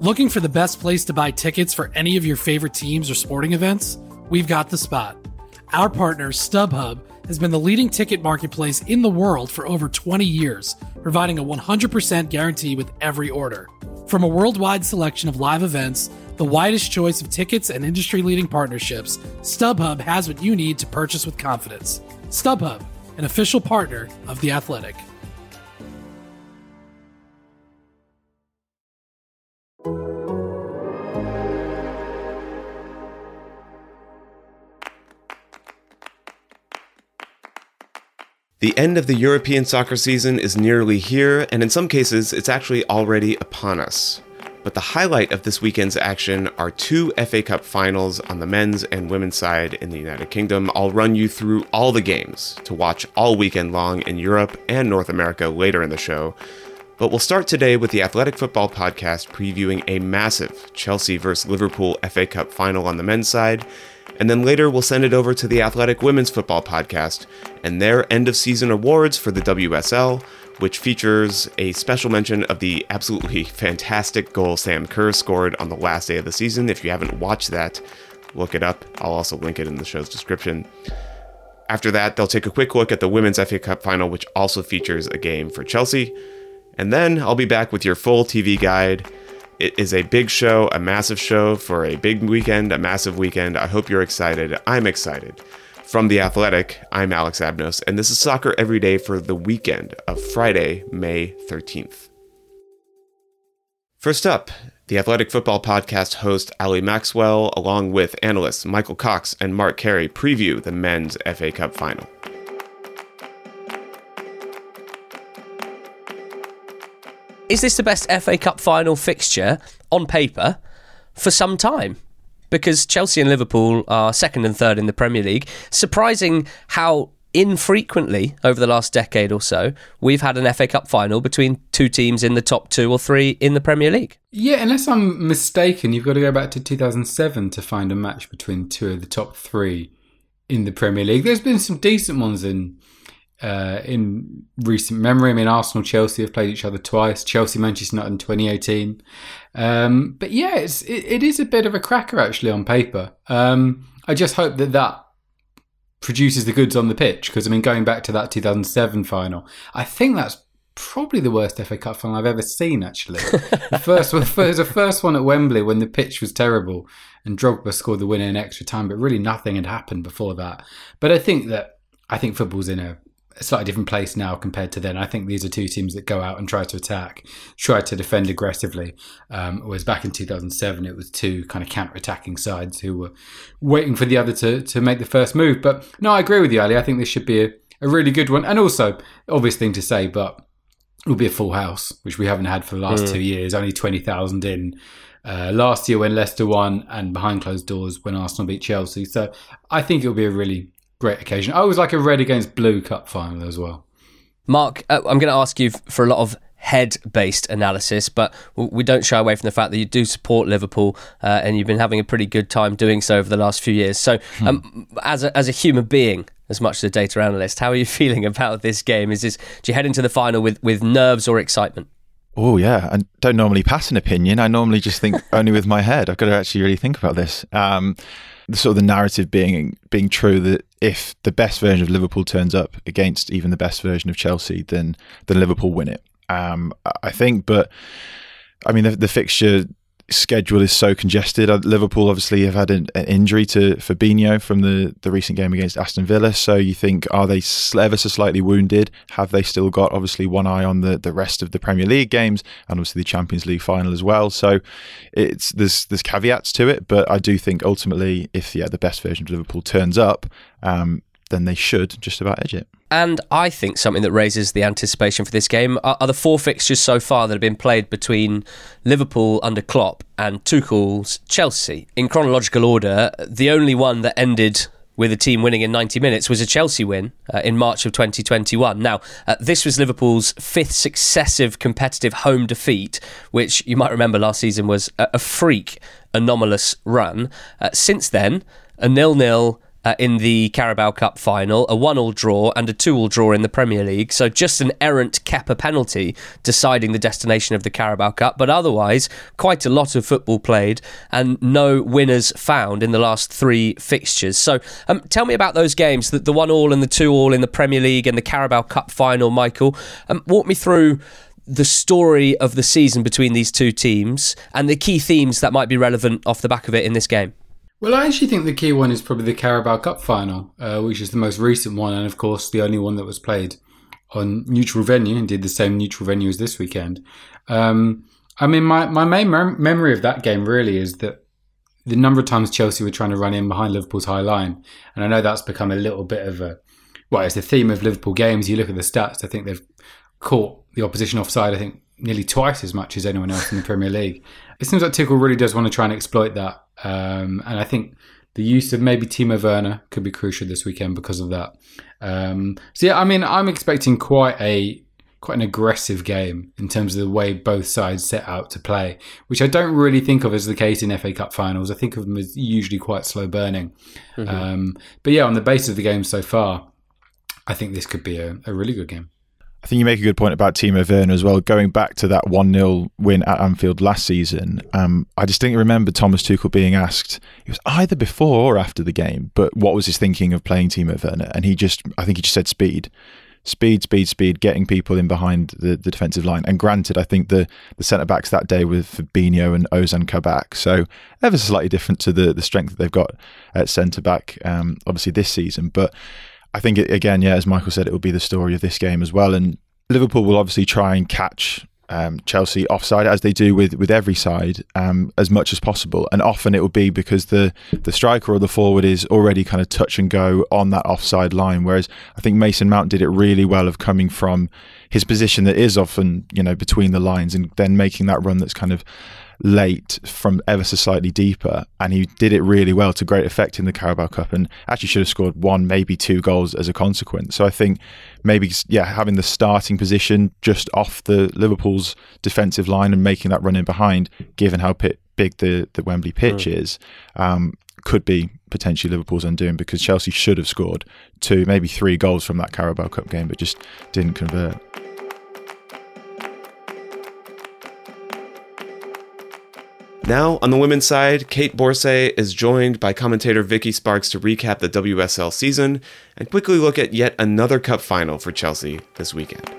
Looking for the best place to buy tickets for any of your favorite teams or sporting events? We've got the spot. Our partner, StubHub, has been the leading ticket marketplace in the world for over 20 years, providing a 100% guarantee with every order. From a worldwide selection of live events, the widest choice of tickets and industry-leading partnerships, StubHub has what you need to purchase with confidence. StubHub, an official partner of The Athletic. The end of the European soccer season is nearly here, and in some cases, it's actually already upon us. But the highlight of this weekend's action are two FA Cup finals on the men's and women's side in the United Kingdom. I'll run you through all the games to watch all weekend long in Europe and North America later in the show. But we'll start today with the Athletic Football Podcast previewing a massive Chelsea vs. Liverpool FA Cup final on the men's side. And then later we'll send it over to the Athletic Women's Football Podcast and their end-of-season awards for the WSL, which features a special mention of the absolutely fantastic goal Sam Kerr scored on the last day of the season. If you haven't watched that, look it up. I'll also link it in the show's description. After that, they'll take a quick look at the Women's FA Cup final, which also features a game for Chelsea. And then I'll be back with your full TV guide. It is a big show, a massive show for a big weekend, a massive weekend. I hope you're excited. I'm excited. From The Athletic, I'm Alex Abnos, and this is Soccer Every Day for the weekend of Friday, May 13th. First up, the Athletic Football Podcast host Ali Maxwell, along with analysts Michael Cox and Mark Carey, preview the men's FA Cup final. Is this the best FA Cup final fixture on paper for some time? Because Chelsea and Liverpool are second and third in the Premier League. Surprising how infrequently over the last decade or so we've had an FA Cup final between two teams in the top 2 or 3 in the Premier League. Yeah, unless I'm mistaken, you've got to go back to 2007 to find a match between 2 of the top 3 in the Premier League. There's been some decent ones in recent memory. I mean, Arsenal-Chelsea have played each other twice. Chelsea-Manchester United in 2018. But yeah, it is a bit of a cracker actually on paper. I just hope that produces the goods on the pitch, because I mean, going back to that 2007 final, I think that's probably the worst FA Cup final I've ever seen actually. The first one at Wembley when the pitch was terrible and Drogba scored the winner in extra time, but really nothing had happened before that. But I think football's in a slightly different place now compared to then. I think these are two teams that go out and try to attack, try to defend aggressively. Whereas back in 2007, it was two kind of counter-attacking sides who were waiting for the other to make the first move. But no, I agree with you, Ali. I think this should be a really good one. And also, obvious thing to say, but it will be a full house, which we haven't had for the last 2 years. Only 20,000 in. Last year when Leicester won, and behind closed doors when Arsenal beat Chelsea. So I think it'll be a really great occasion. I always like a red against blue cup final as well. Mark, I'm going to ask you for a lot of head-based analysis, but we don't shy away from the fact that you do support Liverpool, and you've been having a pretty good time doing so over the last few years. So as a human being, as much as a data analyst, how are you feeling about this game? Do you head into the final with nerves or excitement? Oh, yeah. I don't normally pass an opinion. I normally just think only with my head. I've got to actually really think about this. The narrative being true that if the best version of Liverpool turns up against even the best version of Chelsea, then Liverpool win it. I think, but I mean, the fixture schedule is so congested. Liverpool obviously have had an injury to Fabinho from the recent game against Aston Villa. So you think, are they ever so slightly wounded? Have they still got obviously one eye on the rest of the Premier League games and obviously the Champions League final as well? So there's caveats to it, but I do think ultimately if the best version of Liverpool turns up, then they should just about edge it. And I think something that raises the anticipation for this game are the 4 fixtures so far that have been played between Liverpool under Klopp and Tuchel's Chelsea. In chronological order, the only one that ended with a team winning in 90 minutes was a Chelsea win in March of 2021. Now, this was Liverpool's 5th successive competitive home defeat, which you might remember last season was a freak, anomalous run. Since then, a 0-0 in the Carabao Cup final, a 1-1 draw and a 2-2 draw in the Premier League. So just an errant Kepa penalty deciding the destination of the Carabao Cup. But otherwise, quite a lot of football played and no winners found in the last 3 fixtures. So tell me about those games, the 1-1 and the 2-2 in the Premier League and the Carabao Cup final, Michael. Walk me through the story of the season between these two teams and the key themes that might be relevant off the back of it in this game. Well, I actually think the key one is probably the Carabao Cup final, which is the most recent one, and of course the only one that was played on neutral venue, indeed the same neutral venue as this weekend. I mean, my main memory of that game really is that the number of times Chelsea were trying to run in behind Liverpool's high line, and I know that's become a little bit of it's the theme of Liverpool games. You look at the stats, I think they've caught the opposition offside, I think, nearly twice as much as anyone else in the Premier League. It seems like Tuchel really does want to try and exploit that. And I think the use of maybe Timo Werner could be crucial this weekend because of that. So yeah, I mean, I'm expecting quite an aggressive game in terms of the way both sides set out to play, which I don't really think of as the case in FA Cup finals. I think of them as usually quite slow burning. Mm-hmm. But yeah, on the basis of the game so far, I think this could be a really good game. I think you make a good point about Timo Werner as well. Going back to that 1-0 win at Anfield last season, I distinctly remember Thomas Tuchel being asked, it was either before or after the game, but what was his thinking of playing Timo Werner? And I think he just said speed, getting people in behind the defensive line. And granted, I think the centre-backs that day were Fabinho and Ozan Kabak, so ever so slightly different to the strength that they've got at centre-back, obviously this season. But I think, again, as Michael said, it will be the story of this game as well. And Liverpool will obviously try and catch Chelsea offside, as they do with every side, as much as possible. And often it will be because the striker or the forward is already kind of touch and go on that offside line. Whereas I think Mason Mount did it really well of coming from his position that is often, between the lines and then making that run that's kind of late from ever so slightly deeper, and he did it really well to great effect in the Carabao Cup, and actually should have scored 1, maybe 2 goals as a consequence. So I think maybe having the starting position just off the Liverpool's defensive line and making that run in behind, given how big the Wembley pitch is, could be potentially Liverpool's undoing, because Chelsea should have scored 2, maybe 3 goals from that Carabao Cup game, but just didn't convert. Now, on the women's side, Kate Borsay is joined by commentator Vicky Sparks to recap the WSL season and quickly look at yet another cup final for Chelsea this weekend.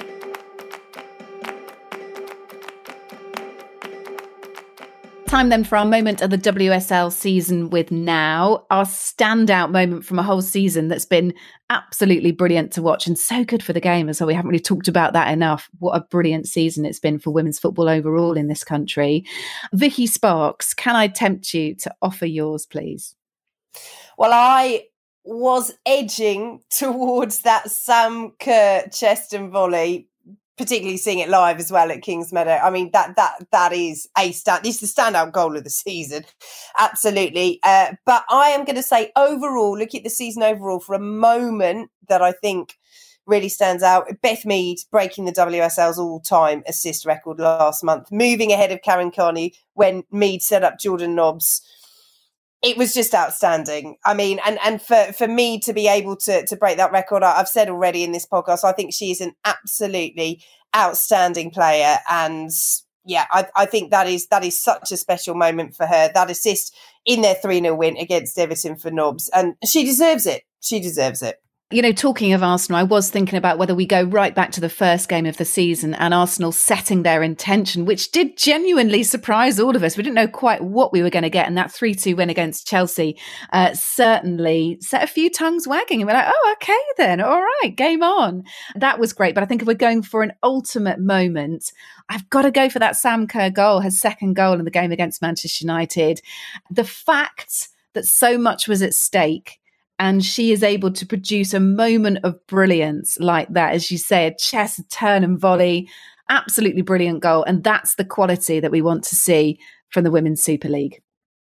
Time then for our moment of the WSL season with Now, our standout moment from a whole season that's been absolutely brilliant to watch and so good for the game as well. We haven't really talked about that enough. What a brilliant season it's been for women's football overall in this country. Vicky Sparks, can I tempt you to offer yours, please? Well, I was edging towards that Sam Kerr chest and volley, particularly seeing it live as well at Kingsmeadow. I mean, that is this is the standout goal of the season. Absolutely. But I am going to say overall, look at the season overall for a moment that I think really stands out. Beth Mead breaking the WSL's all-time assist record last month, moving ahead of Karen Carney when Mead set up Jordan Nobbs. It was just outstanding. I mean, and for me to be able to break that record, I've said already in this podcast, I think she is an absolutely outstanding player. And yeah, I think that is such a special moment for her. That assist in their 3-0 win against Everton for Nobbs. And she deserves it. She deserves it. You know, talking of Arsenal, I was thinking about whether we go right back to the first game of the season and Arsenal setting their intention, which did genuinely surprise all of us. We didn't know quite what we were going to get. And that 3-2 win against Chelsea certainly set a few tongues wagging. And we're like, oh, okay, then. All right, game on. That was great. But I think if we're going for an ultimate moment, I've got to go for that Sam Kerr goal, her second goal in the game against Manchester United. The fact that so much was at stake, and she is able to produce a moment of brilliance like that, as you say, a chest, a turn and volley, absolutely brilliant goal. And that's the quality that we want to see from the Women's Super League.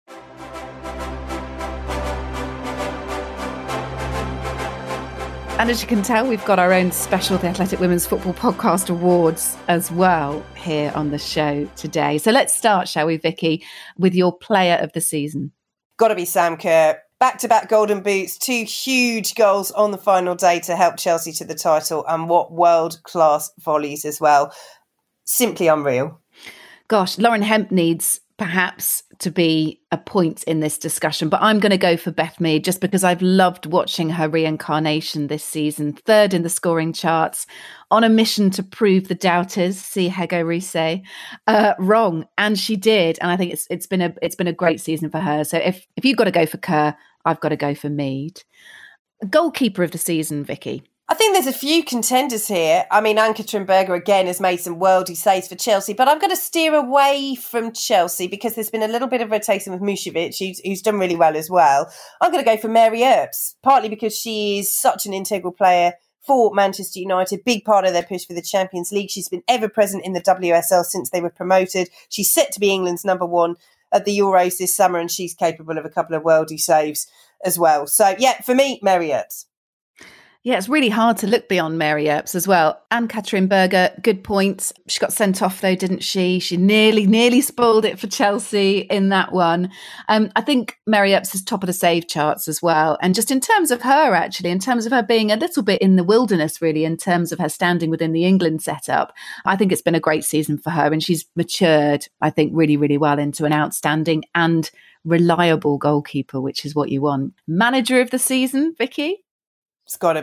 And as you can tell, we've got our own special The Athletic Women's Football Podcast Awards as well here on the show today. So let's start, shall we, Vicky, with your player of the season? Got to be Sam Kerr. Back-to-back golden boots, 2 huge goals on the final day to help Chelsea to the title, and what world-class volleys as well. Simply unreal. Gosh, Lauren Hemp needs perhaps to be a point in this discussion, but I'm going to go for Beth Mead just because I've loved watching her reincarnation this season. 3rd in the scoring charts, on a mission to prove the doubters, see Hego Riise, wrong, and she did. And I think it's been a great season for her. So if you've got to go for Kerr, I've got to go for Mead. Goalkeeper of the season, Vicky. I think there's a few contenders here. I mean, Ann-Katrin Berger again has made some worldy saves for Chelsea, but I'm going to steer away from Chelsea because there's been a little bit of rotation with Mušović, who's done really well as well. I'm going to go for Mary Earps, partly because she is such an integral player for Manchester United, big part of their push for the Champions League. She's been ever present in the WSL since they were promoted. She's set to be England's number 1 at the Euros this summer, and she's capable of a couple of worldy saves as well. So, yeah, for me, Mary Earps. Yeah, it's really hard to look beyond Mary Earps as well. Ann-Katrin Berger, good point. She got sent off though, didn't she? She nearly spoiled it for Chelsea in that one. I think Mary Earps is top of the save charts as well. And just in terms of her, actually, in terms of her being a little bit in the wilderness, really, in terms of her standing within the England setup, I think it's been a great season for her. And she's matured, I think, really, really well into an outstanding and reliable goalkeeper, which is what you want. Manager of the season, Vicky? It's got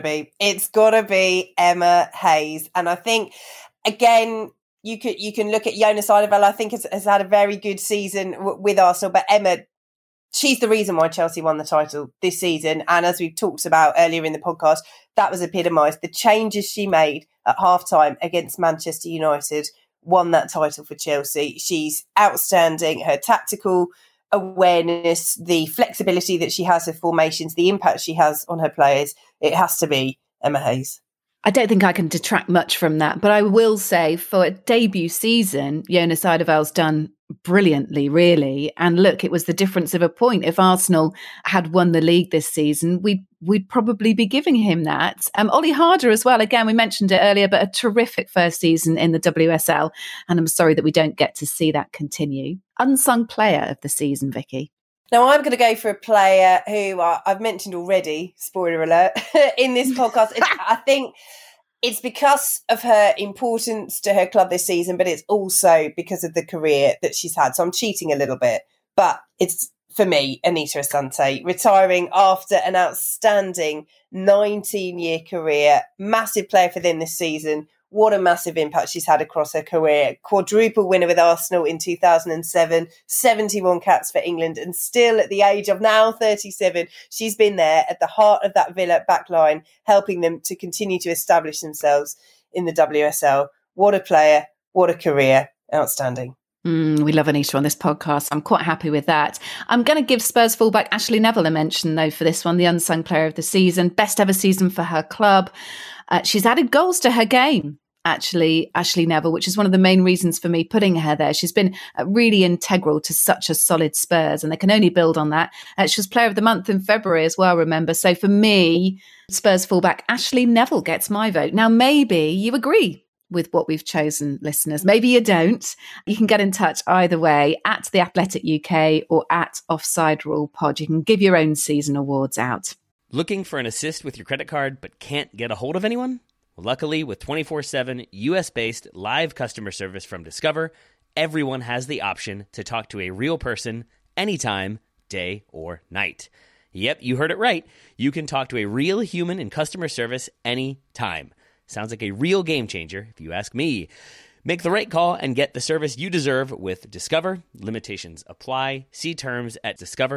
to be Emma Hayes. And I think, again, you can look at Jonas Eidevall. I think has had a very good season with Arsenal. But Emma, she's the reason why Chelsea won the title this season. And as we talked about earlier in the podcast, that was epitomised. The changes she made at half-time against Manchester United won that title for Chelsea. She's outstanding. Her tactical awareness, the flexibility that she has with formations, the impact she has on her players, it has to be Emma Hayes. I don't think I can detract much from that, but I will say for a debut season, Jonas Eidevall's done brilliantly, really. And look, it was the difference of a point. If Arsenal had won the league this season, we'd probably be giving him that. Ollie Harder as well. Again, we mentioned it earlier, but a terrific first season in the WSL. And I'm sorry that we don't get to see that continue. Unsung player of the season, Vicky. Now, I'm going to go for a player who I've mentioned already, spoiler alert, in this podcast. I think it's because of her importance to her club this season, but it's also because of the career that she's had. So I'm cheating a little bit, but it's, for me, Anita Asante, retiring after an outstanding 19-year career. Massive player for them this season. What a massive impact she's had across her career. Quadruple winner with Arsenal in 2007, 71 caps for England, and still at the age of now 37, she's been there at the heart of that Villa backline, helping them to continue to establish themselves in the WSL. What a player, what a career. Outstanding. We love Anita on this podcast. I'm quite happy with that. I'm going to give Spurs fullback Ashley Neville a mention, though, for this one, the unsung player of the season. Best ever season for her club. She's added goals to her game, actually, Ashley Neville, which is one of the main reasons for me putting her there. She's been really integral to such a solid Spurs, and they can only build on that. She was player of the month in February as well, remember. So for me, Spurs fullback Ashley Neville gets my vote. Now, maybe you agree with what we've chosen, listeners. Maybe you don't. You can get in touch either way at The Athletic UK or at Offside Rule Pod. You can give your own season awards out. Looking for an assist with your credit card but can't get a hold of anyone? Well, luckily, with 24/7 US-based live customer service from Discover, everyone has the option to talk to a real person anytime, day or night. Yep, you heard it right. You can talk to a real human in customer service anytime. Sounds like a real game changer, if you ask me. Make the right call and get the service you deserve with Discover. Limitations apply. See terms at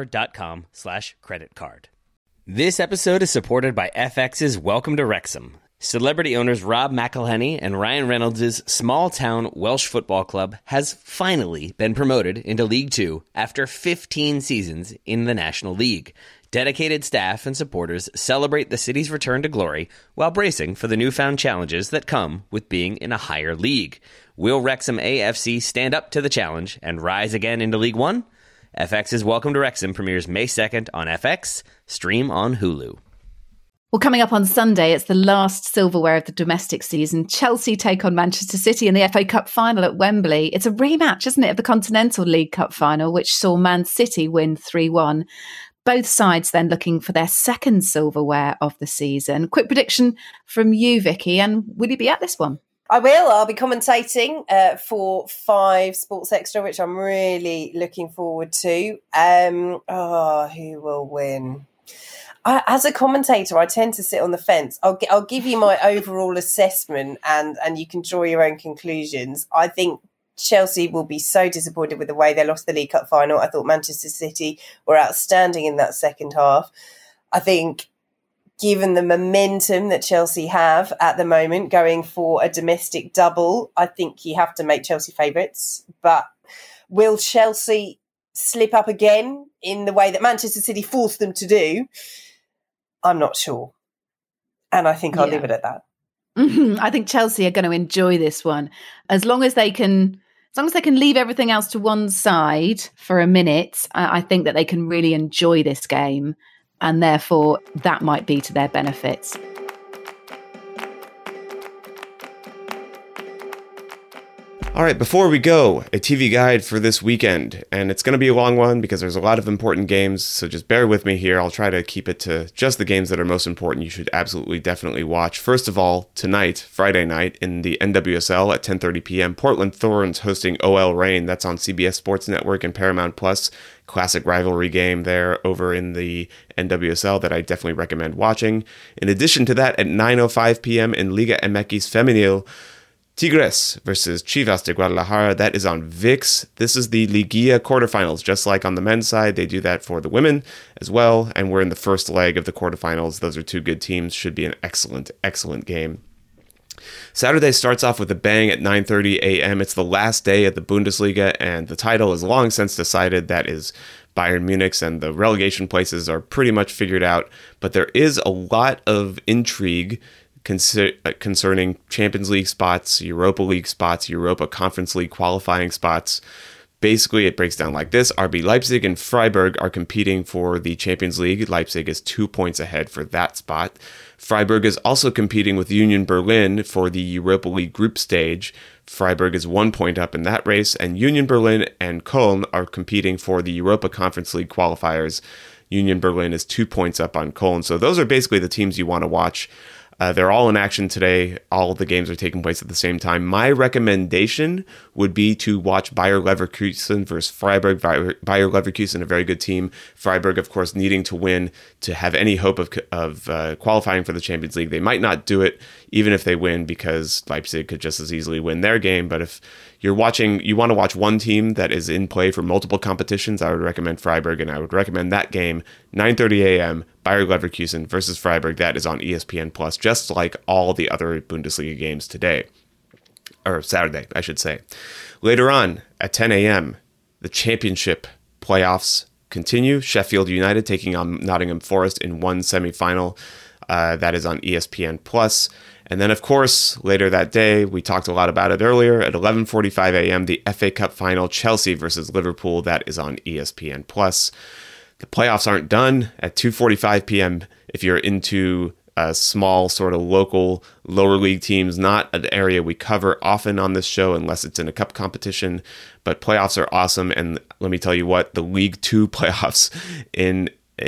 discover.com/creditcard. This episode is supported by FX's Welcome to Wrexham. Celebrity owners Rob McElhenney and Ryan Reynolds' small-town Welsh football club has finally been promoted into League Two after 15 seasons in the National League. Dedicated staff and supporters celebrate the city's return to glory while bracing for the newfound challenges that come with being in a higher league. Will Wrexham AFC stand up to the challenge and rise again into League One? FX's Welcome to Wrexham premieres May 2nd on FX, stream on Hulu. Well, coming up on Sunday, it's the last silverware of the domestic season. Chelsea take on Manchester City in the FA Cup final at Wembley. It's a rematch, isn't it, of the Continental League Cup final, which saw Man City win 3-1. Both sides then looking for their second silverware of the season. Quick prediction from you, Vicky, and will you be at this one? I will. I'll be commentating for 5 Sports Extra, which I'm really looking forward to. Who will win? As a commentator, I tend to sit on the fence. I'll give you my overall assessment, and you can draw your own conclusions. I think Chelsea will be so disappointed with the way they lost the League Cup final. I thought Manchester City were outstanding in that second half. I think, given the momentum that Chelsea have at the moment, going for a domestic double, I think you have to make Chelsea favourites. But will Chelsea slip up again in the way that Manchester City forced them to do? I'm not sure. And I think I'll leave it at that. I think Chelsea are going to enjoy this one. As long as they can leave everything else to one side for a minute, I think that they can really enjoy this game. And therefore, that might be to their benefit. All right, before we go, a TV guide for this weekend, and it's going to be a long one because there's a lot of important games, so just bear with me here. I'll try to keep it to just the games that are most important you should absolutely definitely watch. First of all, tonight, Friday night, in the NWSL at 10:30 p.m., Portland Thorns hosting OL Reign. That's on CBS Sports Network and Paramount+. Classic rivalry game there over in the NWSL that I definitely recommend watching. In addition to that, at 9:05 p.m. in Liga MX Femenil, Tigres versus Chivas de Guadalajara. That is on ViX. This is the Liguilla quarterfinals. Just like on the men's side, they do that for the women as well. And we're in the first leg of the quarterfinals. Those are 2 good teams. Should be an excellent, excellent game. Saturday starts off with a bang at 9:30 a.m. It's the last day of the Bundesliga, and the title is long since decided. That is Bayern Munich's, and the relegation places are pretty much figured out. But there is a lot of intrigue concerning Champions League spots, Europa League spots, Europa Conference League qualifying spots. Basically, it breaks down like this. RB Leipzig and Freiburg are competing for the Champions League. Leipzig is 2 points ahead for that spot. Freiburg is also competing with Union Berlin for the Europa League group stage. Freiburg is 1 point up in that race, and Union Berlin and Köln are competing for the Europa Conference League qualifiers. Union Berlin is 2 points up on Köln. So those are basically the teams you want to watch. They're all in action today. All of the games are taking place at the same time. My recommendation would be to watch Bayer Leverkusen versus Freiburg. Bayer Leverkusen, a very good team. Freiburg, of course, needing to win to have any hope of qualifying for the Champions League. They might not do it even if they win, because Leipzig could just as easily win their game. But if you want to watch one team that is in play for multiple competitions, I would recommend Freiburg, and I would recommend that game, 9:30 a.m., Bayer Leverkusen versus Freiburg. That is on ESPN+, just like all the other Bundesliga games today. Or Saturday, I should say. Later on, at 10 a.m., the championship playoffs continue. Sheffield United taking on Nottingham Forest in one semifinal. That is on ESPN+. And then, of course, later that day, we talked a lot about it earlier, at 11:45 a.m., the FA Cup final, Chelsea versus Liverpool. That is on ESPN+. The playoffs aren't done. At 2:45 p.m., if you're into small sort of local lower league teams, not an area we cover often on this show unless it's in a cup competition, but playoffs are awesome. And let me tell you what, the League Two playoffs in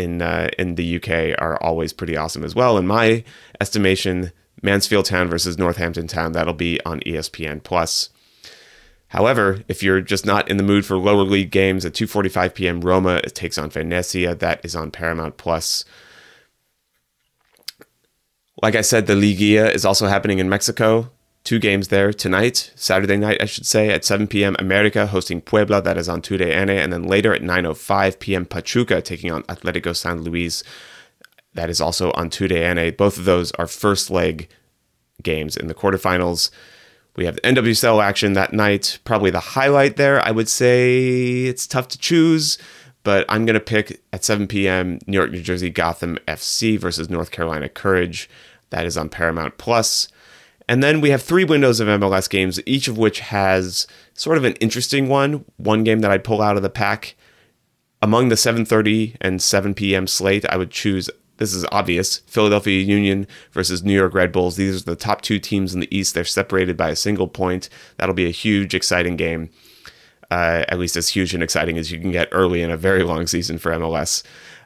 the UK are always pretty awesome as well. In my estimation, Mansfield Town versus Northampton Town, that'll be on ESPN+. However, if you're just not in the mood for lower league games, at 2:45 p.m., Roma takes on Venezia. That is on Paramount+. Like I said, the Liguilla is also happening in Mexico. 2 games there tonight, Saturday night, I should say, at 7 p.m. America hosting Puebla. That is on TUDN. And then later at 9:05 p.m., Pachuca taking on Atlético San Luis. That is also on TUDN. Both of those are first leg games in the quarterfinals. We have the NWSL action that night. Probably the highlight there, I would say. It's tough to choose, but I'm going to pick at 7 p.m. New York, New Jersey, Gotham FC versus North Carolina Courage. That is on Paramount+. And then we have 3 windows of MLS games, each of which has sort of an interesting one. One game that I'd pull out of the pack. Among the 7:30 and 7 p.m. slate, I would choose, this is obvious, Philadelphia Union versus New York Red Bulls. These are the top 2 teams in the East. They're separated by a single point. That'll be a huge, exciting game. At least as huge and exciting as you can get early in a very long season for MLS.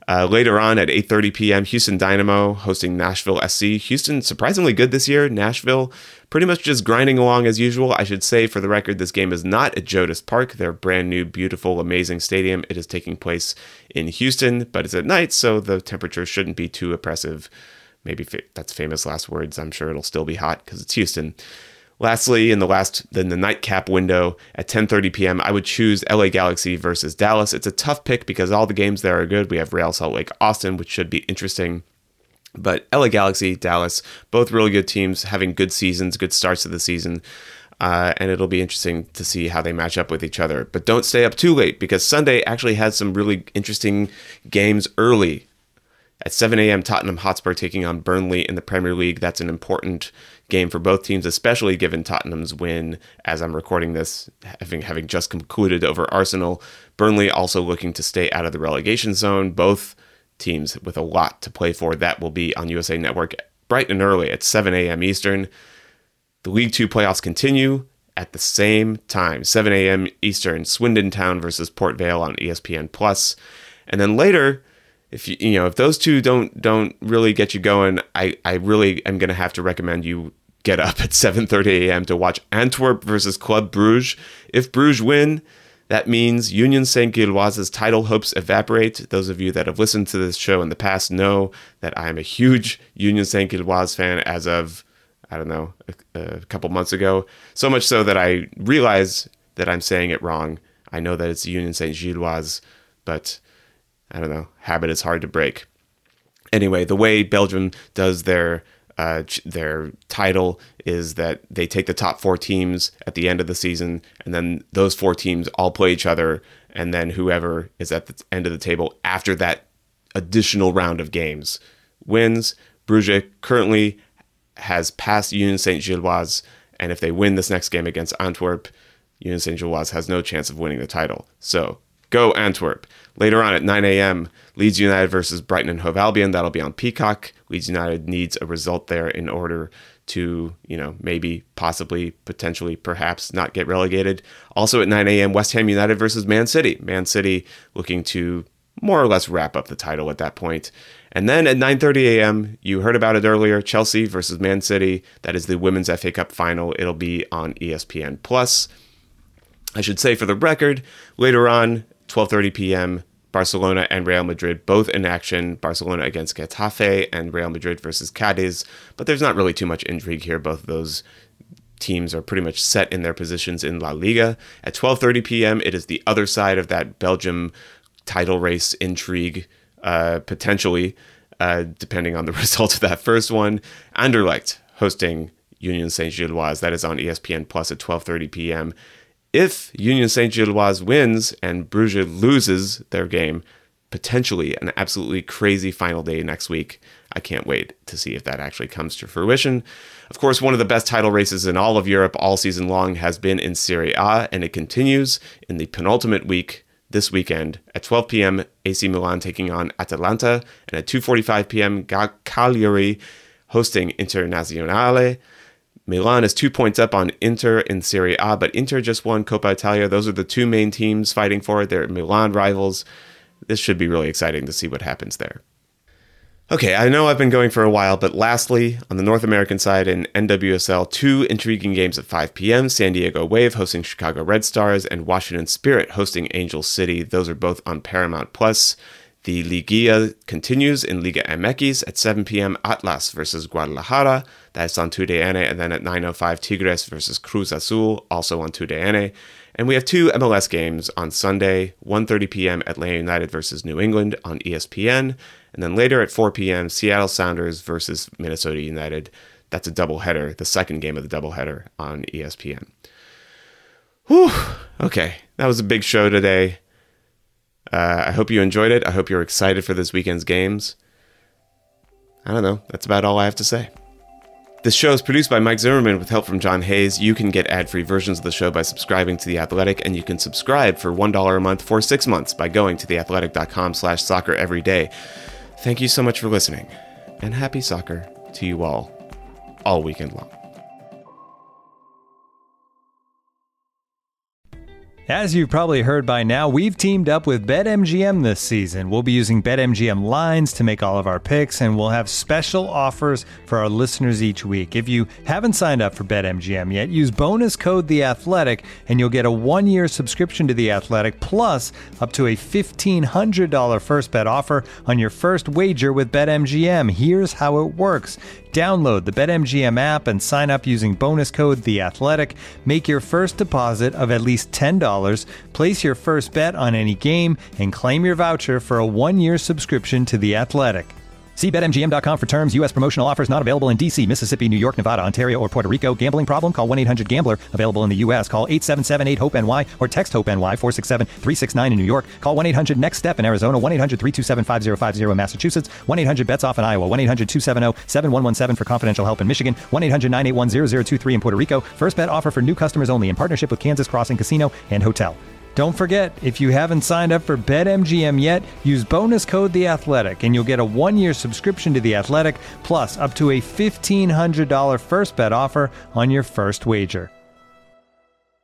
Later on at 8:30 p.m., Houston Dynamo hosting Nashville SC. Houston surprisingly good this year. Nashville pretty much just grinding along as usual. I should say, for the record, this game is not at Geodis Park, their brand new, beautiful, amazing stadium. It is taking place in Houston, but it's at night, so the temperature shouldn't be too oppressive. Maybe that's famous last words. I'm sure it'll still be hot because it's Houston. Lastly, in the nightcap window at 10:30 p.m., I would choose LA Galaxy versus Dallas. It's a tough pick because all the games there are good. We have Real Salt Lake Austin, which should be interesting. But LA Galaxy, Dallas, both really good teams, having good seasons, good starts to the season. And it'll be interesting to see how they match up with each other. But don't stay up too late because Sunday actually has some really interesting games early. At 7 a.m., Tottenham Hotspur taking on Burnley in the Premier League. That's an important game for both teams, especially given Tottenham's win, as I'm recording this, having just concluded over Arsenal. Burnley also looking to stay out of the relegation zone. Both teams with a lot to play for. That will be on USA Network bright and early at 7 a.m. Eastern. The League Two playoffs continue at the same time, 7 a.m. Eastern. Swindon Town versus Port Vale on ESPN+. And then later, if those two don't really get you going, I really am going to have to recommend you get up at 7:30 a.m. to watch Antwerp versus Club Brugge. If Bruges win, that means Union Saint-Gilloise's title hopes evaporate. Those of you that have listened to this show in the past know that I am a huge Union Saint-Gilloise fan as of, I don't know, a couple months ago. So much so that I realize that I'm saying it wrong. I know that it's Union Saint-Gilloise, but I don't know, habit is hard to break. Anyway, the way Belgium does their title is that they take the top 4 teams at the end of the season, and then those 4 teams all play each other, and then whoever is at the end of the table after that additional round of games wins. Bruges currently has passed Union Saint-Gilloise, and if they win this next game against Antwerp, Union Saint-Gilloise has no chance of winning the title. So, go Antwerp. Later on at 9 a.m., Leeds United versus Brighton and Hove Albion. That'll be on Peacock. Leeds United needs a result there in order to, maybe, possibly, potentially, perhaps not get relegated. Also at 9 a.m., West Ham United versus Man City. Man City looking to more or less wrap up the title at that point. And then at 9:30 a.m., you heard about it earlier, Chelsea versus Man City. That is the Women's FA Cup final. It'll be on ESPN+. I should say for the record, later on, 12:30 p.m., Barcelona and Real Madrid both in action. Barcelona against Getafe and Real Madrid versus Cadiz. But there's not really too much intrigue here. Both of those teams are pretty much set in their positions in La Liga. At 12:30 p.m., it is the other side of that Belgium title race intrigue, potentially, depending on the result of that first one. Anderlecht hosting Union Saint-Gilloise. That is on ESPN Plus at 12:30 p.m. If Union Saint-Gilloise wins and Bruges loses their game, potentially an absolutely crazy final day next week. I can't wait to see if that actually comes to fruition. Of course, one of the best title races in all of Europe all season long has been in Serie A, and it continues in the penultimate week this weekend. At 12 p.m., AC Milan taking on Atalanta, and at 2:45 p.m., Cagliari hosting Internazionale. Milan is 2 points up on Inter in Serie A, but Inter just won Coppa Italia. Those are the two main teams fighting for it. They're Milan rivals. This should be really exciting to see what happens there. Okay, I know I've been going for a while, but lastly, on the North American side in NWSL, 2 intriguing games at 5 p.m. San Diego Wave hosting Chicago Red Stars and Washington Spirit hosting Angel City. Those are both on Paramount+. The Liguilla continues in Liga MX at 7 p.m. Atlas versus Guadalajara. That's on TUDN. And then at 9:05 Tigres versus Cruz Azul, also on TUDN. And we have 2 MLS games on Sunday, 1:30 p.m. Atlanta United versus New England on ESPN. And then later at 4 p.m. Seattle Sounders versus Minnesota United. That's a doubleheader, the second game of the doubleheader on ESPN. Whew. Okay, that was a big show today. I hope you enjoyed it. I hope you're excited for this weekend's games. I don't know. That's about all I have to say. This show is produced by Mike Zimmerman with help from John Hayes. You can get ad-free versions of the show by subscribing to The Athletic, and you can subscribe for $1 a month for 6 months by going to theathletic.com/soccer every day. Thank you so much for listening, and happy soccer to you all weekend long. As you've probably heard by now, we've teamed up with BetMGM this season. We'll be using BetMGM lines to make all of our picks, and we'll have special offers for our listeners each week. If you haven't signed up for BetMGM yet, use bonus code The Athletic, and you'll get a 1-year subscription to The Athletic, plus up to a $1,500 first bet offer on your first wager with BetMGM. Here's how it works. Download the BetMGM app and sign up using bonus code The Athletic. Make your first deposit of at least $10. Place your first bet on any game and claim your voucher for a 1-year subscription to The Athletic. See BetMGM.com for terms. U.S. promotional offers not available in D.C., Mississippi, New York, Nevada, Ontario, or Puerto Rico. Gambling problem? Call 1-800-GAMBLER. Available in the U.S. Call 877-8-HOPE-NY or text HOPE-NY 467-369 in New York. Call 1-800-NEXT-STEP in Arizona. 1-800-327-5050 in Massachusetts. 1-800-BETS-OFF in Iowa. 1-800-270-7117 for confidential help in Michigan. 1-800-981-0023 in Puerto Rico. First bet offer for new customers only in partnership with Kansas Crossing Casino and Hotel. Don't forget, if you haven't signed up for BetMGM yet, use bonus code The Athletic, and you'll get a 1-year subscription to The Athletic, plus up to a $1,500 first bet offer on your first wager.